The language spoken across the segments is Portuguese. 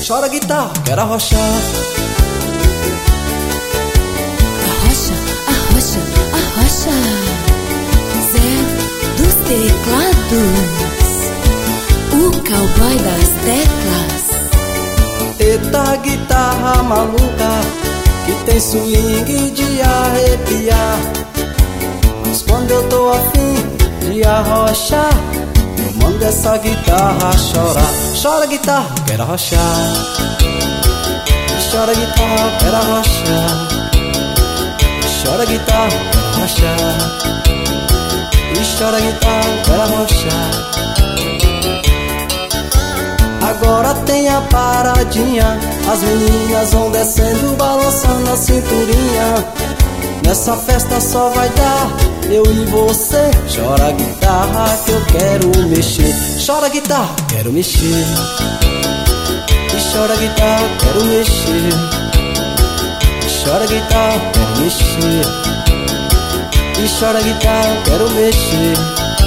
Chora guitarra, quero arrochar. Arrocha, arrocha, arrocha. Zé dos teclados, o cowboy das teclas. Eita guitarra maluca, que tem swing de arrepiar. Mas quando eu tô afim de arrochar, eu mando essa guitarra chorar. Chora guitarra, quero arrochar. Chora guitarra, quero arrochar. Chora guitarra, quero arrochar. E chora guitarra, quero arrochar. Agora tem a paradinha, as meninas vão descendo, balançando a cinturinha. Nessa festa só vai dar eu e você. Chora guitarra que eu quero mexer. Chora guitarra, quero mexer. E chora guitarra, quero mexer. Chora guitarra, quero mexer. E chora guitarra, quero mexer.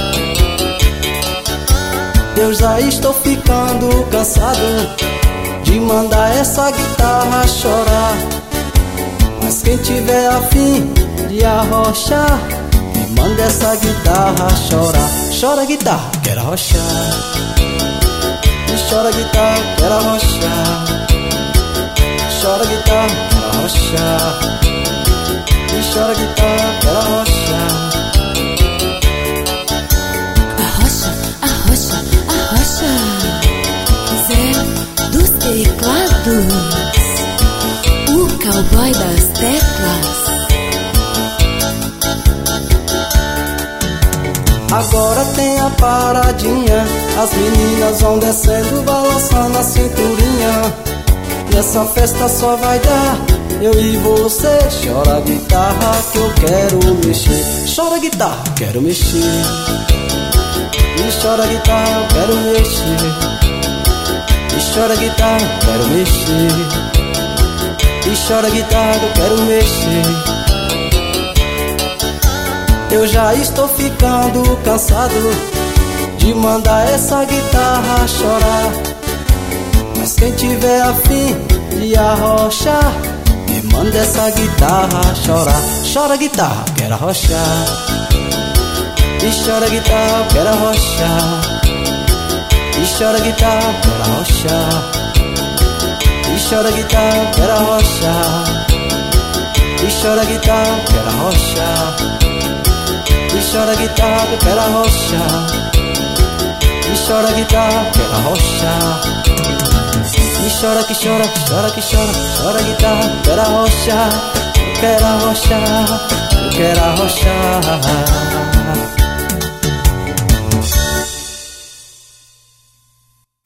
Eu já estou ficando cansado de mandar essa guitarra chorar. Mas quem tiver afim de arrochar, me manda essa guitarra chorar. Chora guitarra, quero arrochar. E chora guitarra, quero arrochar. Chora guitarra, quero arrochar. E chora guitarra, quero arrochar. Arrocha, arrocha, arrocha. Zé dos teclados, o cowboy das teclas. Agora tem a paradinha, as meninas vão descendo, balançando a cinturinha. Nessa festa só vai dar eu e você. Chora guitarra que eu quero mexer. Chora guitarra, quero mexer. E chora guitarra, eu quero mexer. E chora guitarra, quero mexer. E chora guitarra, eu quero mexer. Eu já estou ficando cansado de mandar essa guitarra chorar. Mas quem tiver afim de arrochar, me manda essa guitarra chorar. Chora guitarra, quero arrochar. E chora guitarra, quero arrochar. E chora guitarra, quero arrochar. E chora guitarra, quero arrochar. E chora guitarra, quero arrochar. E chora guitarra, quero arrochar. E chora guitarra, quero arrochar. E chora que chora, chora que chora, chora guitarra, quero arrochar. Quero arrochar, quero arrochar.